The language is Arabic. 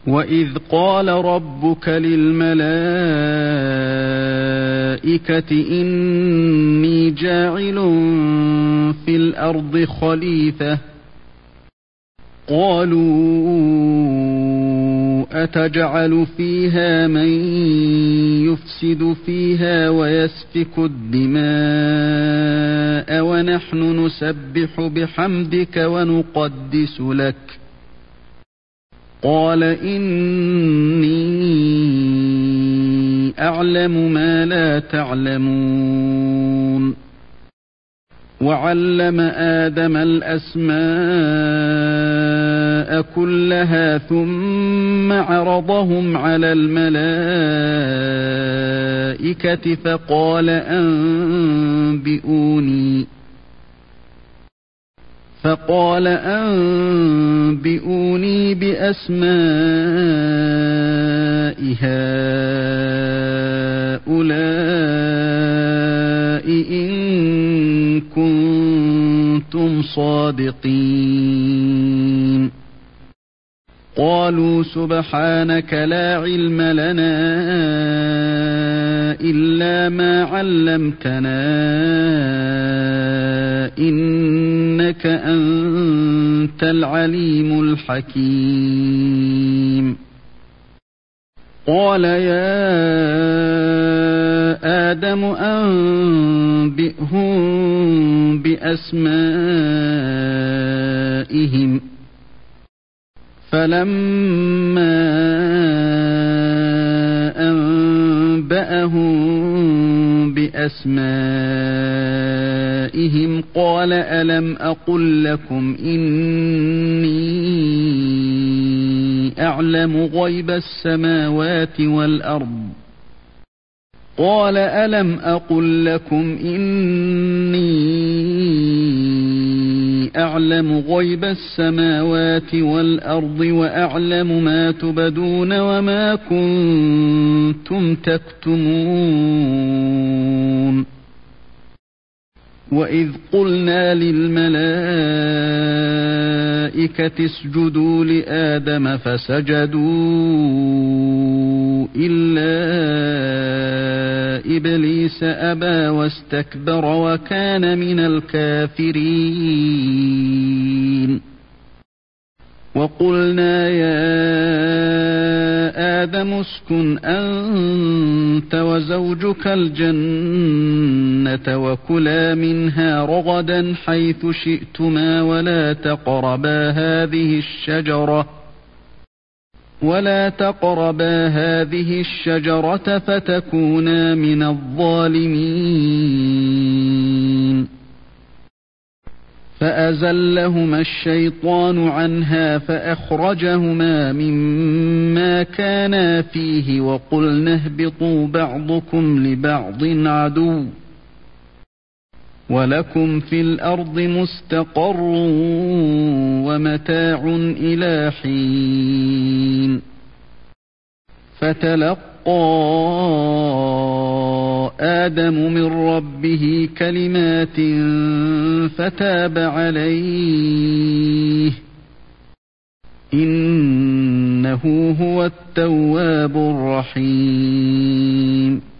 وَإِذْ قَالَ رَبُّكَ لِلْمَلَائِكَةِ إِنِّي جَاعِلٌ فِي الْأَرْضِ خَلِيفَةً قَالُوا أَتَجْعَلُ فِيهَا مَن يُفْسِدُ فِيهَا وَيَسْفِكُ الدِّمَاءَ وَنَحْنُ نُسَبِّحُ بِحَمْدِكَ وَنُقَدِّسُ لَكَ قَالَ إِنِّي أَعْلَمُ مَا لَا تَعْلَمُونَ وَعَلَّمَ آدَمَ الْأَسْمَاءَ كُلَّهَا ثُمَّ عَرَضَهُمْ عَلَى الْمَلَائِكَةِ فَقَالَ أَنْبِئُونِي بِأَسْمَاءِ هَؤُلَاءِ إِنْ كُنْتُمْ صَادِقِينَ قَالُوا سُبْحَانَكَ لَا عِلْمَ لَنَا إِلَّا مَا عَلَّمْتَنَا إِنَّكَ أَنْتَ الْعَلِيمُ الْحَكِيمُ قَالَ يَا آدَمُ أَنْبِئْهُمْ بِأَسْمَائِهِمْ فَلَمَّا أَنْبَأَهُمْ بِأَسْمَائِهِمْ قَالَ أَلَمْ أَقُلْ لَكُمْ إِنِّي أَعْلَمُ غَيْبَ السَّمَاوَاتِ وَالْأَرْضِ قَالَ أَلَمْ أَقُلْ لَكُمْ إِنِّي أَعْلَمُ غَيْبَ السَّمَاوَاتِ وَالْأَرْضِ وَأَعْلَمُ مَا تُبْدُونَ وَمَا كُنْتُمْ تَكْتُمُونَ وَإِذْ قُلْنَا لِلْمَلَائِكَةِ اسْجُدُوا لِآدَمَ فَسَجَدُوا إِلَّا إِبْلِيسَ أَبَى وَاسْتَكْبَرَ وَكَانَ مِنَ الْكَافِرِينَ وَقُلْنَا يَا آدَمُ اسْكُنْ أَنْتَ وَزَوْجُكَ الْجَنَّةَ وَكُلَا مِنْهَا رَغَدًا حَيْثُ شِئْتُمَا ولا تقربا هذه الشجرة فتكونا من الظالمين فأزلهما الشيطان عنها فأخرجهما مما كانا فيه وقلنا اهبطوا بعضكم لبعض عدو ولكم في الأرض مستقر ومتاع إلى حين فتلقى آدم من ربه كلمات فتاب عليه إنه هو التواب الرحيم